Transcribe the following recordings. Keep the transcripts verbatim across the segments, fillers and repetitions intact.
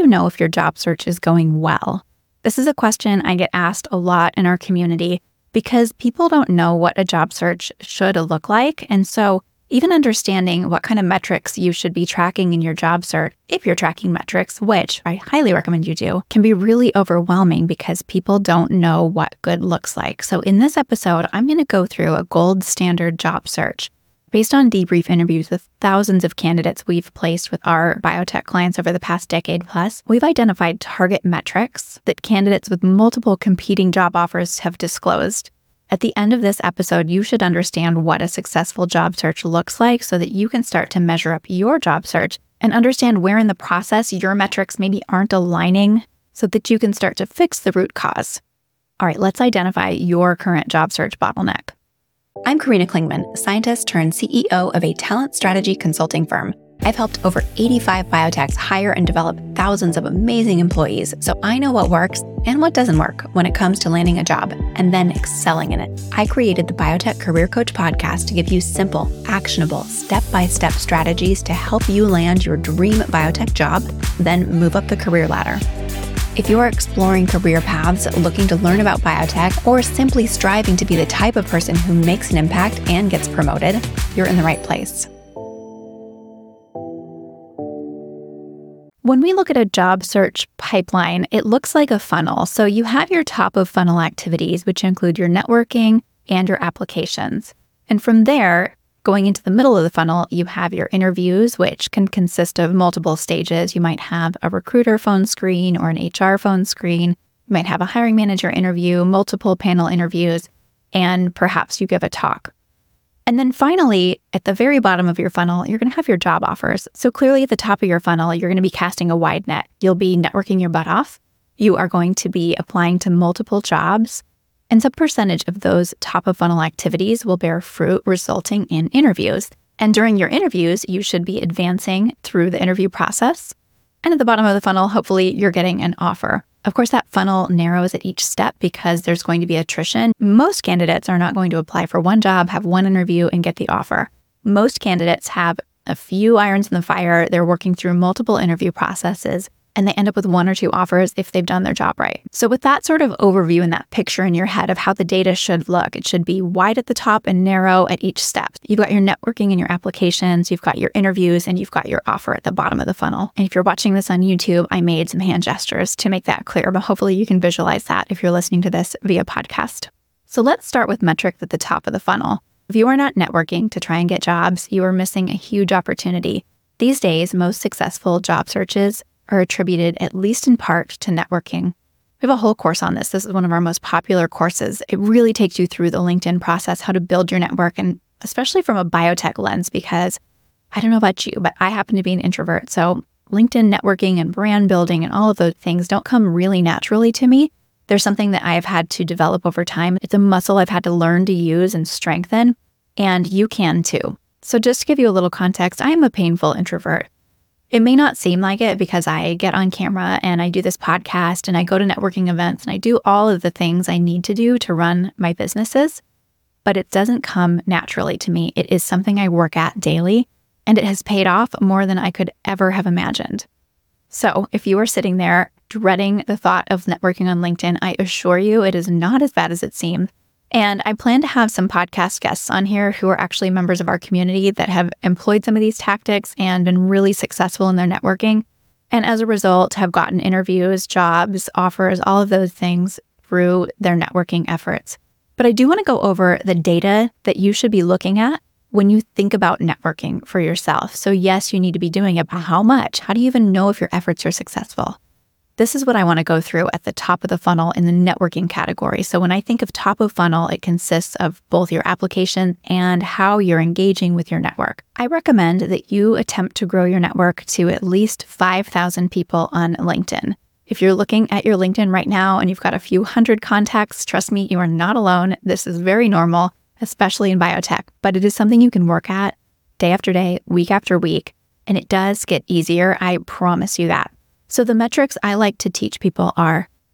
know if your job search is going well? This is a question I get asked a lot in our community because people don't know what a job search should look like. And so even understanding what kind of metrics you should be tracking in your job search, if you're tracking metrics, which I highly recommend you do, can be really overwhelming because people don't know what good looks like. So in this episode, I'm going to go through a gold standard job search. Based on debrief interviews with thousands of candidates we've placed with our biotech clients over the past decade plus, we've identified target metrics that candidates with multiple competing job offers have disclosed. At the end of this episode, you should understand what a successful job search looks like so that you can start to measure up your job search and understand where in the process your metrics maybe aren't aligning so that you can start to fix the root cause. All right, let's identify your current job search bottleneck. I'm Karina Klingman, scientist turned C E O of a talent strategy consulting firm. I've helped over eighty-five biotechs hire and develop thousands of amazing employees, so I know what works and what doesn't work when it comes to landing a job and then excelling in it. I created the Biotech Career Coach podcast to give you simple, actionable, step-by-step strategies to help you land your dream biotech job, then move up the career ladder. If you are exploring career paths, looking to learn about biotech, or simply striving to be the type of person who makes an impact and gets promoted, you're in the right place. When we look at a job search pipeline, it looks like a funnel. So you have your top of funnel activities, which include your networking and your applications. And from there, going into the middle of the funnel, you have your interviews, which can consist of multiple stages. You might have a recruiter phone screen or an H R phone screen. You might have a hiring manager interview, multiple panel interviews, and perhaps you give a talk. And then finally, at the very bottom of your funnel, you're going to have your job offers. So clearly at the top of your funnel, you're going to be casting a wide net. You'll be networking your butt off. You are going to be applying to multiple jobs. And some percentage of those top of funnel activities will bear fruit, resulting in interviews. And during your interviews, you should be advancing through the interview process. And at the bottom of the funnel, hopefully you're getting an offer. Of course, that funnel narrows at each step because there's going to be attrition. Most candidates are not going to apply for one job, have one interview, and get the offer. Most candidates have a few irons in the fire. They're working through multiple interview processes, and they end up with one or two offers if they've done their job right. So with that sort of overview and that picture in your head of how the data should look, it should be wide at the top and narrow at each step. You've got your networking and your applications, you've got your interviews, and you've got your offer at the bottom of the funnel. And if you're watching this on YouTube, I made some hand gestures to make that clear, but hopefully you can visualize that if you're listening to this via podcast. So let's start with metrics at the top of the funnel. If you are not networking to try and get jobs, you are missing a huge opportunity. These days, most successful job searches are attributed, at least in part, to networking. We have a whole course on this. This is one of our most popular courses. It really takes you through the LinkedIn process, how to build your network, and especially from a biotech lens, because I don't know about you, but I happen to be an introvert. So LinkedIn networking and brand building and all of those things don't come really naturally to me. There's something that I've had to develop over time. It's a muscle I've had to learn to use and strengthen, and you can too. So just to give you a little context, I am a painful introvert. It may not seem like it because I get on camera and I do this podcast and I go to networking events and I do all of the things I need to do to run my businesses, but it doesn't come naturally to me. It is something I work at daily, and it has paid off more than I could ever have imagined. So if you are sitting there dreading the thought of networking on LinkedIn, I assure you it is not as bad as it seems. And I plan to have some podcast guests on here who are actually members of our community that have employed some of these tactics and been really successful in their networking. And as a result, have gotten interviews, jobs, offers, all of those things through their networking efforts. But I do want to go over the data that you should be looking at when you think about networking for yourself. So yes, you need to be doing it, but how much? How do you even know if your efforts are successful? This is what I want to go through at the top of the funnel in the networking category. So when I think of top of funnel, it consists of both your application and how you're engaging with your network. I recommend that you attempt to grow your network to at least five thousand people on LinkedIn. If you're looking at your LinkedIn right now and you've got a few hundred contacts, trust me, you are not alone. This is very normal, especially in biotech, but it is something you can work at day after day, week after week, and it does get easier. I promise you that. So the metrics I like to teach people are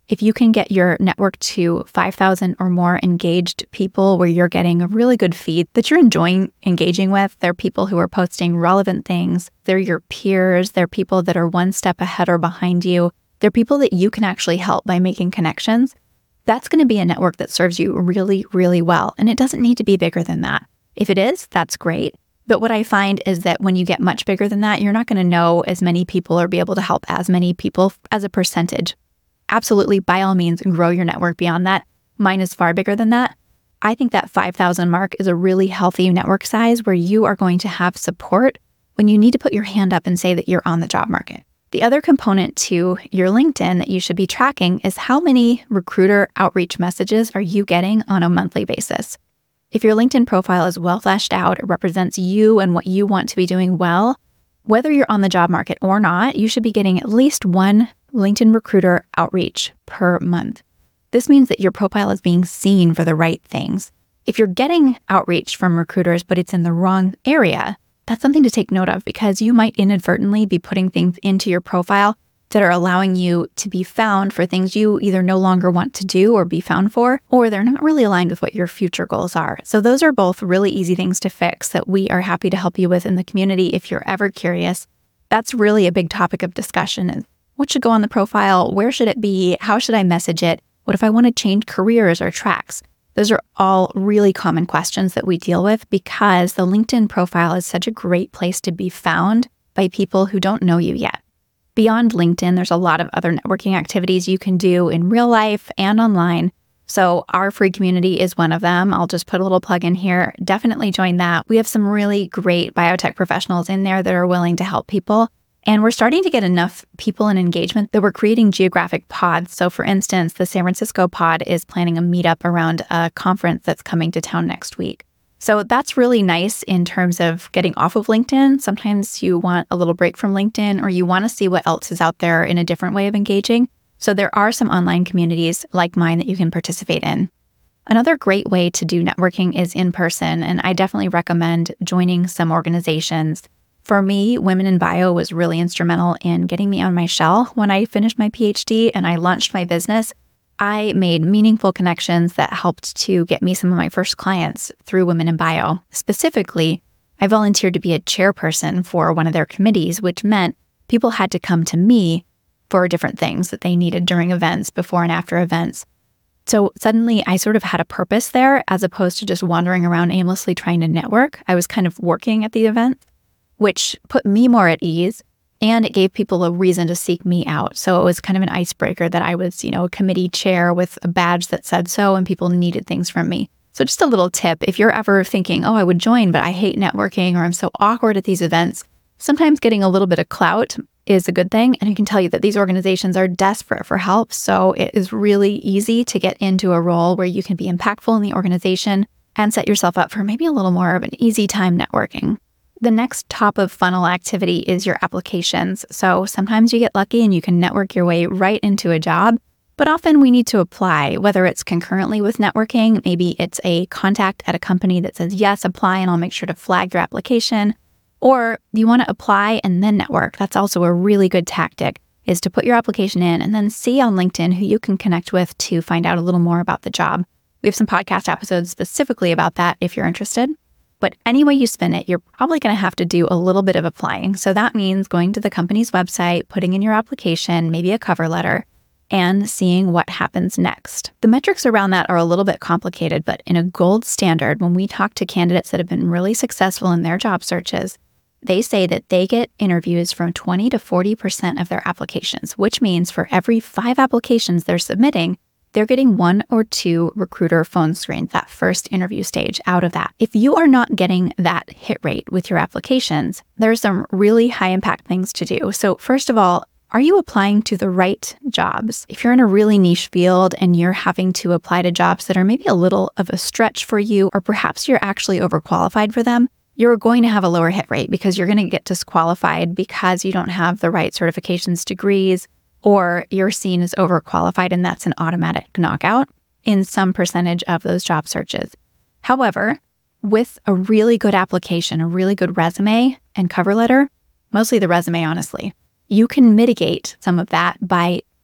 If you can get your network to five thousand or more engaged people where you're getting a really good feed that you're enjoying engaging with, they're people who are posting relevant things, they're your peers, they're people that are one step ahead or behind you, they're people that you can actually help by making connections, that's going to be a network that serves you really, really well. And it doesn't need to be bigger than that. If it is, that's great. But what I find is that when you get much bigger than that, you're not going to know as many people or be able to help as many people as a percentage. Absolutely, by all means, grow your network beyond that. Mine is far bigger than that. I think that five thousand mark is a really healthy network size where you are going to have support when you need to put your hand up and say that you're on the job market. The other component to your LinkedIn that you should be tracking is how many recruiter outreach messages are you getting on a monthly basis. If your LinkedIn profile is well fleshed out, it represents you and what you want to be doing well, whether you're on the job market or not, you should be getting at least one LinkedIn recruiter outreach per month. This means that your profile is being seen for the right things. If you're getting outreach from recruiters, but it's in the wrong area, that's something to take note of because you might inadvertently be putting things into your profile that are allowing you to be found for things you either no longer want to do or be found for, or they're not really aligned with what your future goals are. So those are both really easy things to fix that we are happy to help you with in the community if you're ever curious. That's really a big topic of discussion is what should go on the profile? Where should it be? How should I message it? What if I want to change careers or tracks? Those are all really common questions that we deal with because the LinkedIn profile is such a great place to be found by people who don't know you yet. Beyond LinkedIn, there's a lot of other networking activities you can do in real life and online. So our free community is one of them. I'll just put a little plug in here. Definitely join that. We have some really great biotech professionals in there that are willing to help people. And we're starting to get enough people and engagement that we're creating geographic pods. So for instance, the San Francisco pod is planning a meetup around a conference that's coming to town next week. So that's really nice in terms of getting off of LinkedIn. Sometimes you want a little break from LinkedIn or you want to see what else is out there in a different way of engaging. So there are some online communities like mine that you can participate in. Another great way to do networking is in person, and I definitely recommend joining some organizations. For me, Women in Bio was really instrumental in getting me on my shell when I finished my PhD and I launched my business. I made meaningful connections that helped to get me some of my first clients through Women in Bio. Specifically, I volunteered to be a chairperson for one of their committees, which meant people had to come to me for different things that they needed during events, before and after events. So suddenly I sort of had a purpose there as opposed to just wandering around aimlessly trying to network. I was kind of working at the event, which put me more at ease, and it gave people a reason to seek me out. So it was kind of an icebreaker that I was, you know, a committee chair with a badge that said so, and people needed things from me. So just a little tip, if you're ever thinking, oh, I would join, but I hate networking, or I'm so awkward at these events, sometimes getting a little bit of clout is a good thing. And I can tell you that these organizations are desperate for help. So it is really easy to get into a role where you can be impactful in the organization and set yourself up for maybe a little more of an easy time networking. The next top of funnel activity is your applications. So sometimes you get lucky and you can network your way right into a job, but often we need to apply, whether it's concurrently with networking, maybe it's a contact at a company that says, yes, apply, and I'll make sure to flag your application, or you want to apply and then network. That's also a really good tactic, is to put your application in and then see on LinkedIn who you can connect with to find out a little more about the job. We have some podcast episodes specifically about that if you're interested. But any way you spin it, you're probably going to have to do a little bit of applying. So that means going to the company's website, putting in your application, maybe a cover letter, and seeing what happens next. The metrics around that are a little bit complicated, but in a gold standard, when we talk to candidates that have been really successful in their job searches, they say that they get interviews from twenty to forty percent of their applications, which means for every five applications they're submitting, they're getting one or two recruiter phone screens, that first interview stage out of that. If you are not getting that hit rate with your applications, there's some really high impact things to do. So first of all, are you applying to the right jobs? If you're in a really niche field and you're having to apply to jobs that are maybe a little of a stretch for you, or perhaps you're actually overqualified for them, you're going to have a lower hit rate because you're going to get disqualified because you don't have the right certifications, degrees, or you're seen as overqualified, and that's an automatic knockout in some percentage of those job searches. However, with a really good application, a really good resume and cover letter, mostly the resume, honestly, you can mitigate some of that by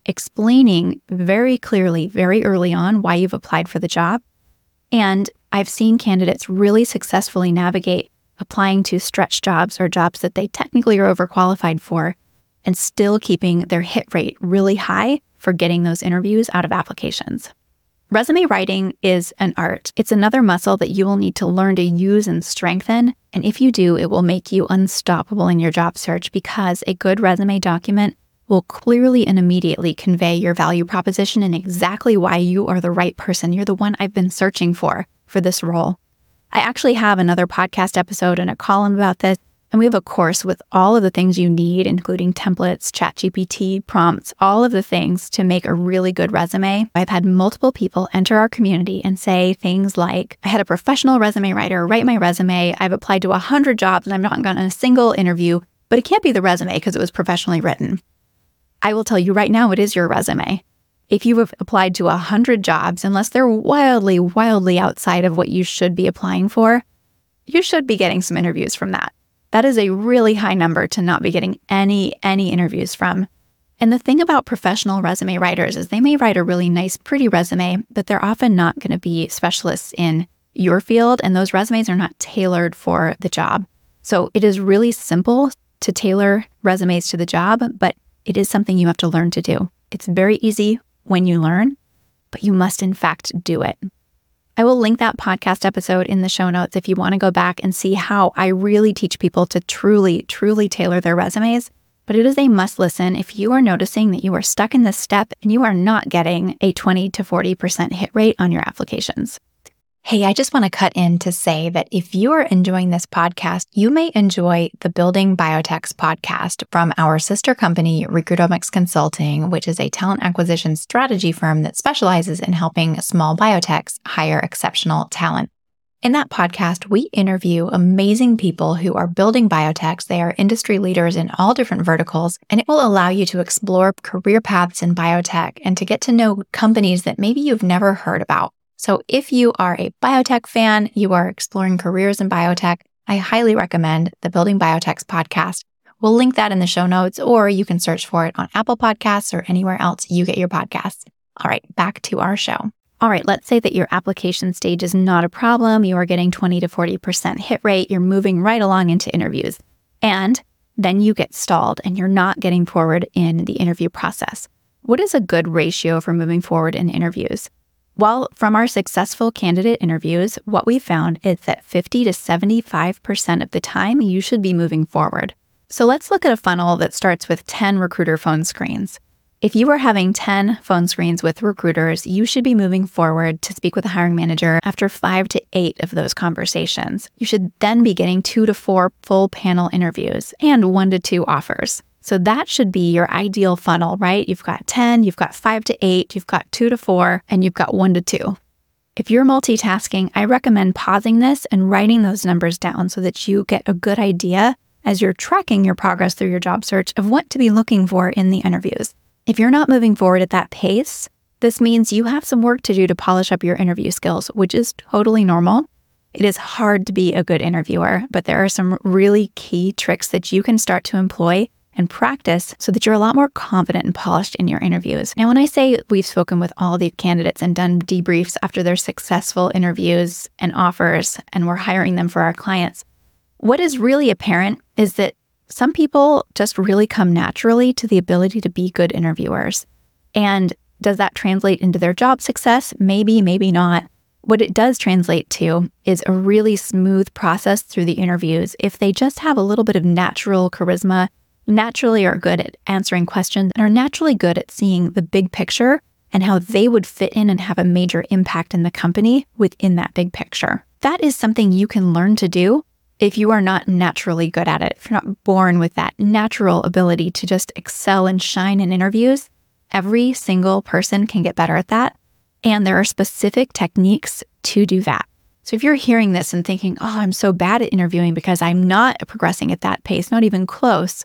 explaining very clearly, very early on, why you've applied for the job. And I've seen candidates really successfully navigate applying to stretch jobs or jobs that they technically are overqualified for and still keeping their hit rate really high for getting those interviews out of applications. Resume writing is an art. It's another muscle that you will need to learn to use and strengthen. And if you do, it will make you unstoppable in your job search because a good resume document will clearly and immediately convey your value proposition and exactly why you are the right person. You're the one I've been searching for for this role. I actually have another podcast episode and a column about this, and we have a course with all of the things you need, including templates, ChatGPT, prompts, all of the things to make a really good resume. I've had multiple people enter our community and say things like, I had a professional resume writer write my resume. I've applied to one hundred jobs and I've not gotten a single interview, but it can't be the resume because it was professionally written. I will tell you right now, it is your resume. If you have applied to one hundred jobs, unless they're wildly, wildly outside of what you should be applying for, you should be getting some interviews from that. That is a really high number to not be getting any, any interviews from. And the thing about professional resume writers is they may write a really nice, pretty resume, but they're often not going to be specialists in your field, and those resumes are not tailored for the job. So it is really simple to tailor resumes to the job, but it is something you have to learn to do. It's very easy when you learn, but you must in fact do it. I will link that podcast episode in the show notes if you want to go back and see how I really teach people to truly, truly tailor their resumes. But it is a must listen if you are noticing that you are stuck in this step and you are not getting a twenty to forty percent hit rate on your applications. Hey, I just want to cut in to say that if you are enjoying this podcast, you may enjoy the Building Biotechs podcast from our sister company, Recruitomics Consulting, which is a talent acquisition strategy firm that specializes in helping small biotechs hire exceptional talent. In that podcast, we interview amazing people who are building biotechs. They are industry leaders in all different verticals, and it will allow you to explore career paths in biotech and to get to know companies that maybe you've never heard about. So if you are a biotech fan, you are exploring careers in biotech, I highly recommend the Building Biotechs podcast. We'll link that in the show notes, or you can search for it on Apple Podcasts or anywhere else you get your podcasts. All right, back to our show. All right, let's say that your application stage is not a problem. You are getting twenty to forty percent hit rate. You're moving right along into interviews. And then you get stalled and you're not getting forward in the interview process. What is a good ratio for moving forward in interviews? Well, from our successful candidate interviews, what we found is that fifty to seventy-five percent of the time you should be moving forward. So let's look at a funnel that starts with ten recruiter phone screens. If you are having ten phone screens with recruiters, you should be moving forward to speak with a hiring manager after five to eight of those conversations. You should then be getting two to four full panel interviews and one to two offers. So that should be your ideal funnel, right? You've got ten, you've got five to eight, you've got two to four, and you've got one to two. If you're multitasking, I recommend pausing this and writing those numbers down so that you get a good idea as you're tracking your progress through your job search of what to be looking for in the interviews. If you're not moving forward at that pace, this means you have some work to do to polish up your interview skills, which is totally normal. It is hard to be a good interviewer, but there are some really key tricks that you can start to employ and practice so that you're a lot more confident and polished in your interviews. Now, when I say we've spoken with all the candidates and done debriefs after their successful interviews and offers, and we're hiring them for our clients, what is really apparent is that some people just really come naturally to the ability to be good interviewers. And does that translate into their job success? Maybe, maybe not. What it does translate to is a really smooth process through the interviews if they just have a little bit of natural charisma, naturally are good at answering questions, and are naturally good at seeing the big picture and how they would fit in and have a major impact in the company within that big picture. That is something you can learn to do if you are not naturally good at it. If you're not born with that natural ability to just excel and shine in interviews, every single person can get better at that. And there are specific techniques to do that. So if you're hearing this and thinking, oh, I'm so bad at interviewing because I'm not progressing at that pace, not even close,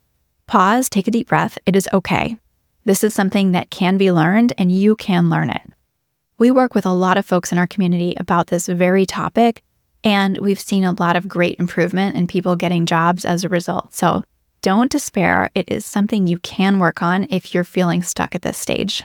pause, take a deep breath. It is okay. This is something that can be learned and you can learn it. We work with a lot of folks in our community about this very topic, and we've seen a lot of great improvement in people getting jobs as a result. So don't despair. It is something you can work on if you're feeling stuck at this stage.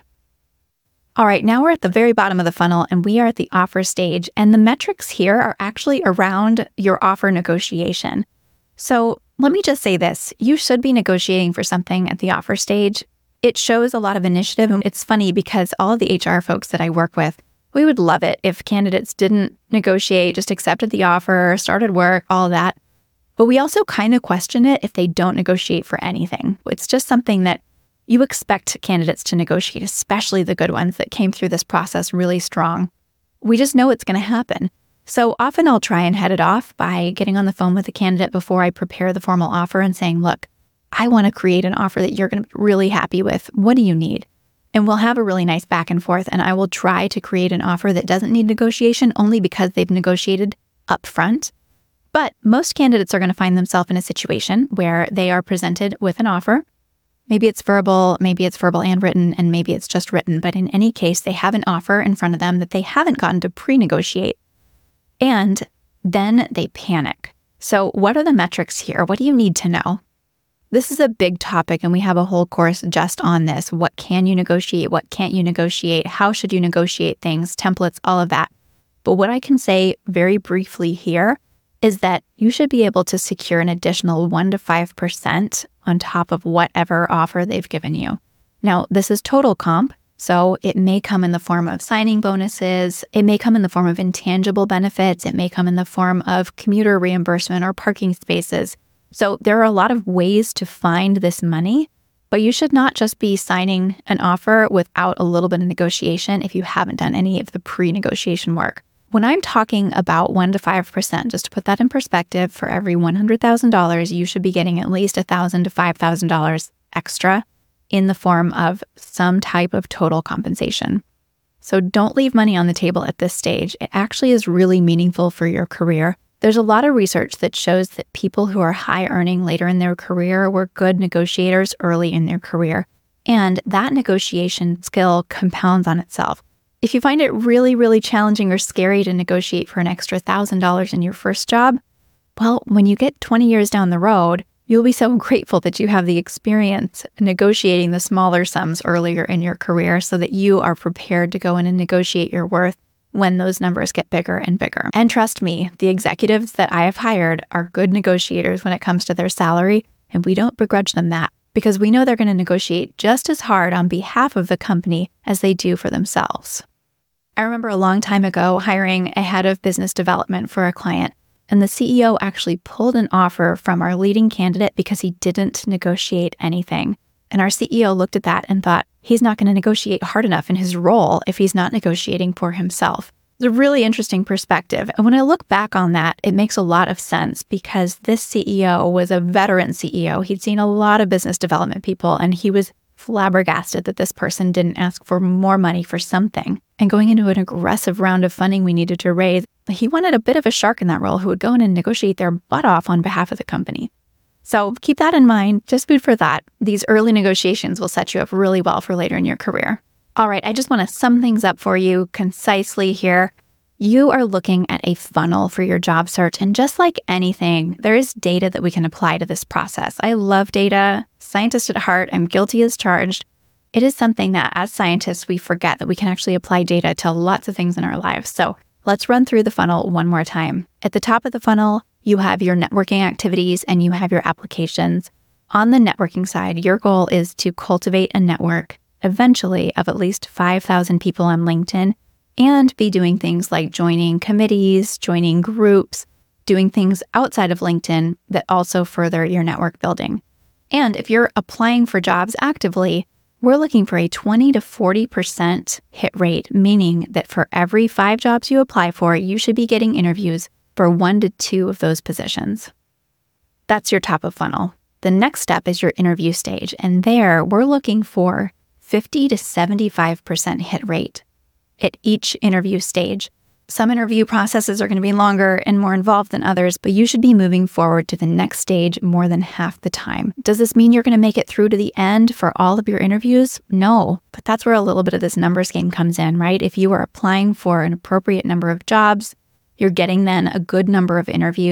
All right, now we're at the very bottom of the funnel and we are at the offer stage. And the metrics here are actually around your offer negotiation. So let me just say this. You should be negotiating for something at the offer stage. It shows a lot of initiative. And it's funny because all of the H R folks that I work with, we would love it if candidates didn't negotiate, just accepted the offer, started work, all of that. But we also kind of question it if they don't negotiate for anything. It's just something that you expect candidates to negotiate, especially the good ones that came through this process really strong. We just know it's going to happen. So often I'll try and head it off by getting on the phone with the candidate before I prepare the formal offer and saying, look, I want to create an offer that you're going to be really happy with. What do you need? And we'll have a really nice back and forth. And I will try to create an offer that doesn't need negotiation only because they've negotiated up front. But most candidates are going to find themselves in a situation where they are presented with an offer. Maybe it's verbal, maybe it's verbal and written, and maybe it's just written. But in any case, they have an offer in front of them that they haven't gotten to pre-negotiate. And then they panic. So what are the metrics here? What do you need to know? This is a big topic, and we have a whole course just on this. What can you negotiate? What can't you negotiate? How should you negotiate things, templates, all of that. But what I can say very briefly here is that you should be able to secure an additional one to five percent on top of whatever offer they've given you. Now, this is total comp, so it may come in the form of signing bonuses. It may come in the form of intangible benefits. It may come in the form of commuter reimbursement or parking spaces. So there are a lot of ways to find this money, but you should not just be signing an offer without a little bit of negotiation if you haven't done any of the pre-negotiation work. When I'm talking about one to five percent, just to put that in perspective, for every one hundred thousand dollars, you should be getting at least one thousand dollars to five thousand dollars extra in the form of some type of total compensation. So don't leave money on the table at this stage. It actually is really meaningful for your career. There's a lot of research that shows that people who are high earning later in their career were good negotiators early in their career. And that negotiation skill compounds on itself. If you find it really, really challenging or scary to negotiate for an extra one thousand dollars in your first job, well, when you get twenty years down the road, you'll be so grateful that you have the experience negotiating the smaller sums earlier in your career so that you are prepared to go in and negotiate your worth when those numbers get bigger and bigger. And trust me, the executives that I have hired are good negotiators when it comes to their salary, and we don't begrudge them that because we know they're going to negotiate just as hard on behalf of the company as they do for themselves. I remember a long time ago hiring a head of business development for a client, and the C E O actually pulled an offer from our leading candidate because he didn't negotiate anything. And our C E O looked at that and thought, he's not going to negotiate hard enough in his role if he's not negotiating for himself. It's a really interesting perspective. And when I look back on that, it makes a lot of sense because this C E O was a veteran C E O. He'd seen a lot of business development people, and he was flabbergasted that this person didn't ask for more money for something. And going into an aggressive round of funding we needed to raise, he wanted a bit of a shark in that role who would go in and negotiate their butt off on behalf of the company. So keep that in mind, just food for thought. These early negotiations will set you up really well for later in your career. All right, I just want to sum things up for you concisely here. You are looking at a funnel for your job search, and just like anything, there is data that we can apply to this process. I love data. Scientist at heart, I'm guilty as charged. It is something that as scientists, we forget that we can actually apply data to lots of things in our lives. So let's run through the funnel one more time. At the top of the funnel, you have your networking activities and you have your applications. On the networking side, your goal is to cultivate a network, eventually, of at least five thousand people on LinkedIn, and be doing things like joining committees, joining groups, doing things outside of LinkedIn that also further your network building. And if you're applying for jobs actively, we're looking for a twenty to forty percent hit rate, meaning that for every five jobs you apply for, you should be getting interviews for one to two of those positions. That's your top of funnel. The next step is your interview stage, and there we're looking for fifty to seventy-five percent hit rate at each interview stage. Some interview processes are going to be longer and more involved than others, but you should be moving forward to the next stage more than half the time. Does this mean you're going to make it through to the end for all of your interviews? No, but that's where a little bit of this numbers game comes in, right? If you are applying for an appropriate number of jobs, you're getting then a good number of interviews,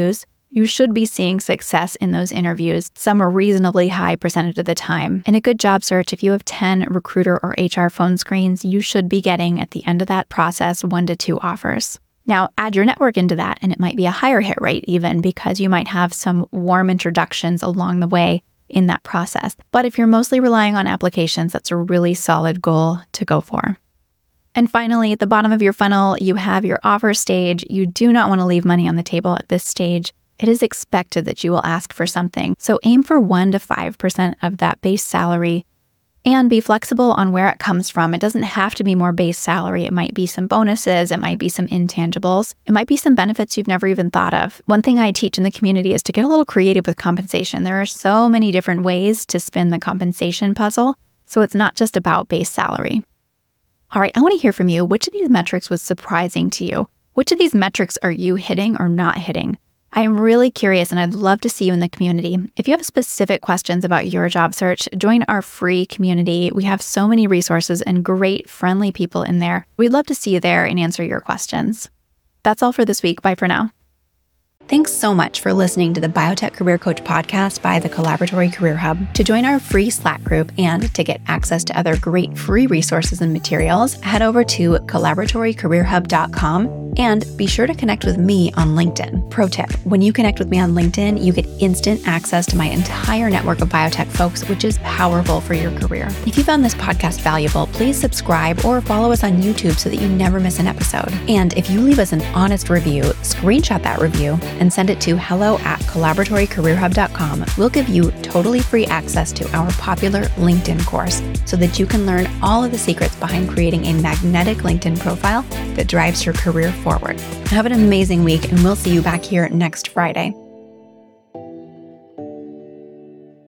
You should be seeing success in those interviews, some a reasonably high percentage of the time. In a good job search, if you have ten recruiter or H R phone screens, you should be getting, at the end of that process, one to two offers. Now, add your network into that, and it might be a higher hit rate even, because you might have some warm introductions along the way in that process. But if you're mostly relying on applications, that's a really solid goal to go for. And finally, at the bottom of your funnel, you have your offer stage. You do not want to leave money on the table at this stage. It is expected that you will ask for something. So aim for one to five percent of that base salary and be flexible on where it comes from. It doesn't have to be more base salary. It might be some bonuses. It might be some intangibles. It might be some benefits you've never even thought of. One thing I teach in the community is to get a little creative with compensation. There are so many different ways to spin the compensation puzzle. So it's not just about base salary. All right, I want to hear from you. Which of these metrics was surprising to you? Which of these metrics are you hitting or not hitting? I am really curious, and I'd love to see you in the community. If you have specific questions about your job search, join our free community. We have so many resources and great, friendly people in there. We'd love to see you there and answer your questions. That's all for this week. Bye for now. Thanks so much for listening to the Biotech Career Coach podcast by the Collaboratory Career Hub. To join our free Slack group and to get access to other great free resources and materials, head over to collaboratory career hub dot com and be sure to connect with me on LinkedIn. Pro tip, when you connect with me on LinkedIn, you get instant access to my entire network of biotech folks, which is powerful for your career. If you found this podcast valuable, please subscribe or follow us on YouTube so that you never miss an episode. And if you leave us an honest review, screenshot that review and send it to hello at collaboratory career hub dot com. We'll give you totally free access to our popular LinkedIn course so that you can learn all of the secrets behind creating a magnetic LinkedIn profile that drives your career forward. Have an amazing week, and we'll see you back here next Friday.